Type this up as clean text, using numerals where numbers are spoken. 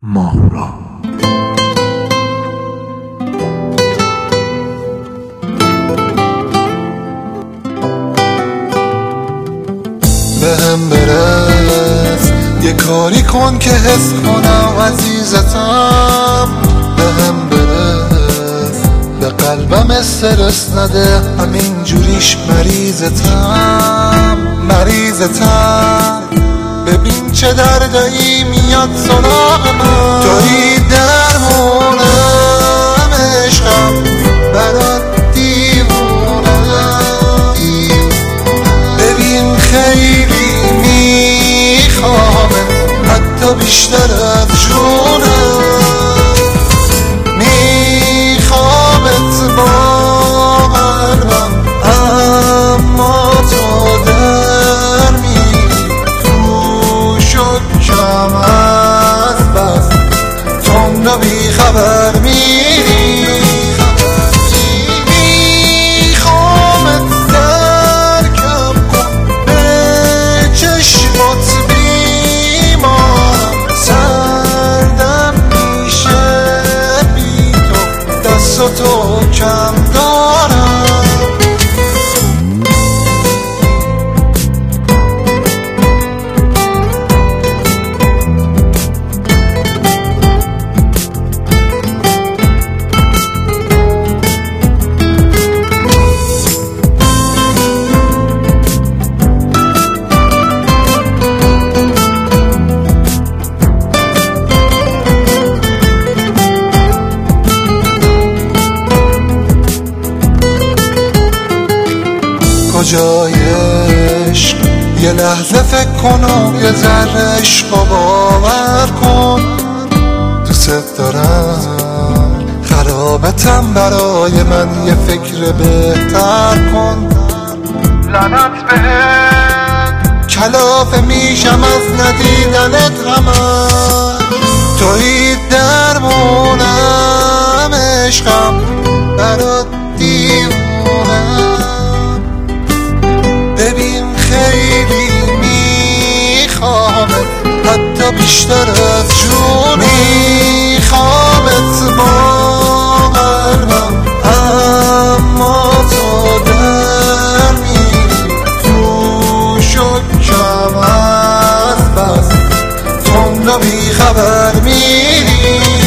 مهرا بهم برس یه کاری کن که حس کنم عزیزتم. بهم برس به قلبم استرس نده، همین جوریش مریضتم. ببین چه دردایی میاد سراغ من، تویی درمونم عشقم، برات دیوونم. ببین خیلی میخوامت، حتی بیشتر از جونم. میخوامت با قلبم، اما تو در میری تو شکم از بس، تو رو بیخبر میری. میخوامت درکم کن، به چشمات بیمارم، سردم میشه بی تو، دستاتو کم دارم. کجای عشق؟ یه لحظه فکر کن و یه ذره عشق و باور کن. دوست دارم، خرابتم، برای من یه فکر بهتر کن. لعنت بهت، کلافه میشم از ندیدنت غمم. تویی درمونم عشقم، برات دیوونم. ببین خیلی میخوامت، حتی بیشتر از جون. میخوامت با قلبم، اما تو در میری تو شکم از بس، تو رو بیخبر میری.